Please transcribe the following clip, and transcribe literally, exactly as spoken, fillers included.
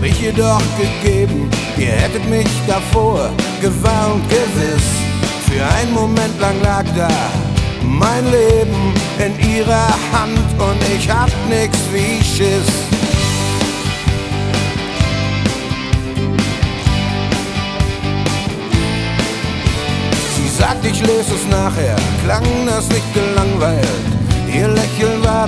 ich ihr doch gegeben. Ihr hättet mich davor gewarnt, gewiss. Für einen Moment lang lag da mein Leben in ihrer Hand und ich hab nix wie Schiss. Sie sagt, ich lese es nachher, klang das nicht gelangweilt. Ihr Lächeln war